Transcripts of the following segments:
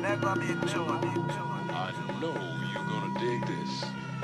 I know you're gonna dig this.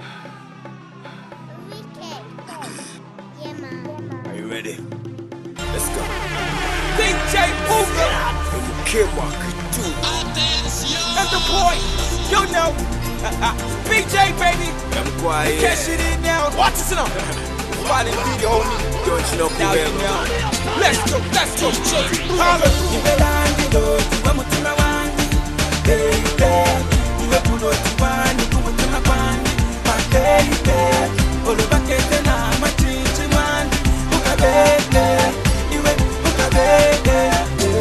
Yeah, man. Are you ready? Let's go. DJ Booga And the Kid Market too. and the boy, you know, BJ baby, I'm quiet. catch it in now. Watch this now. Find the video, homie. Don't you know Now you forever? know. Let's go, holla. Nivelandi doti wa mutima wangu baby niwe kuloti wani kumutima kwani my baby olubakete na machinchi mwandi ukabebe niwe ukabebe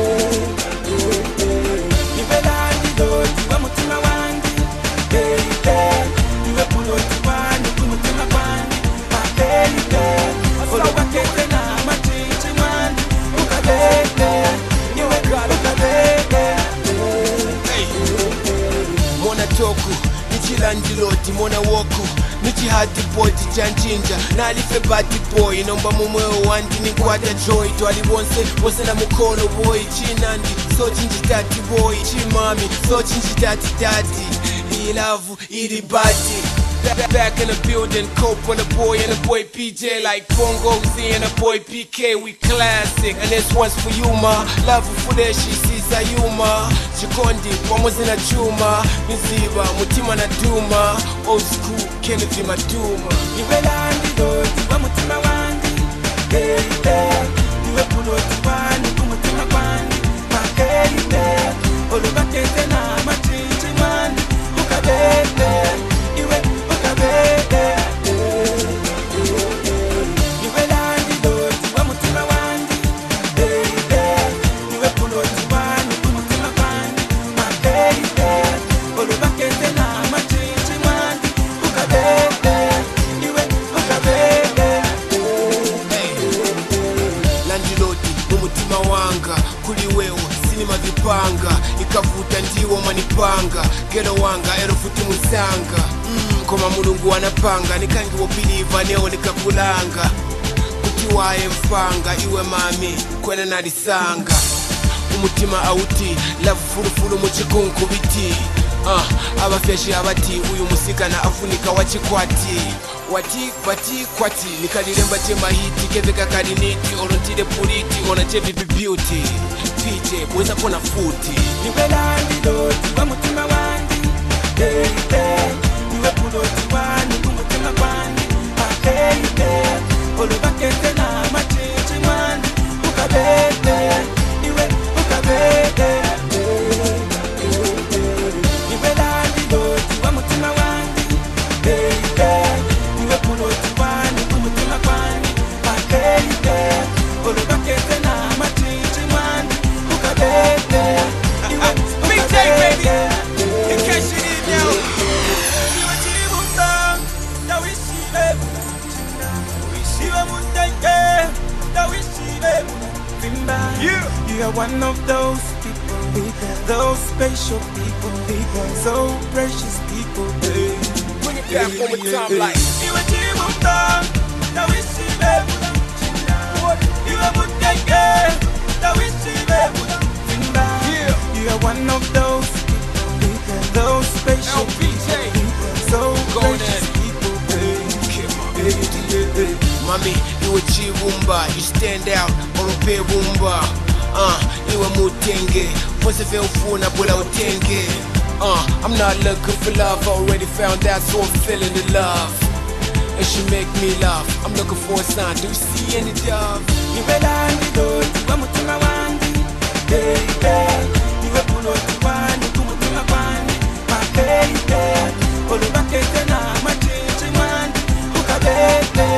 Nivelandi doti wa mutima wangu baby niwe kuloti wani kumutima kwani my baby olubakete na machinchi mwandi ukabebe Mona toku, nichilandiloti, mona woku nichihati boy tichanjinja nalife bati boy nomba mumweo wandi nikwata joy twalibonse wose na mukono boy chinandi so chinjitati boy chimami so chinjitati dati ilavu ili bati Back in the building, Cope on the boy and the boy PJ like Pongo Z and the boy PK, we classic. And this one's for you, ma. Love for that she sees Ayuma. Chikondi, pamoja na chuma. Miziba, mutima na duma. Old school, Kennedy Maduma. Nivelandi doti wa mutima wangu baby niwe kuloti wani kumutima kwani my baby olubakete na machinchi mwandi ukabebe iwe ukabebe Nivelandi doti wa mutima wangu baby niwe kuloti wani kumutima kwani my baby olubakete na machinchi mwandi ukabebe iwe ukabebe Landiloti, mumutima wanga kuli wewe sinima vipanga ikavuta ndiwo manipanga gero wanga erofuti musanga koma mulungu anapanga nikangiwo biliva neo nikakulanga kuti waye mfanga iwe mami kwena nalisanga umutima auti love fulufulu muchikunku biti abafyashi abati uyu musikana afunika wachikwati wati kwati nikalilemba chemahiti keveka kaliniti olontile puliti ona chevipi beauty PJ weza kona futi Nivelandi doti wa mutima wangu baby niwe kuloti wani kumutima kwani my baby olubakete na machinchi mwandi ukabebe iwe ukabebe Nivelandi doti wa mutima wangu baby niwe kuloti wani kumutima kwani my baby olubakete na machinchi mwandi ukabebe iwe BJ baby, catch it in now. Yeah. You are one of those people, those special people, so precious people. Bring it back one more time like. You are one of those people, those special LPJ. people, so Go precious then. people. Mami, iwe chibumba, you stand out, orope bumba iwe mutenge, posife ufuna bula utenge I'm not looking for love, already found out, so I'm feeling the love and she make me laugh, I'm looking for a sign, do you see any dove? Nivelandi doti wa mutima wangu baby niwe kuloti wani kumutima kwani my baby olubakete na machinchi mwandi ukabebe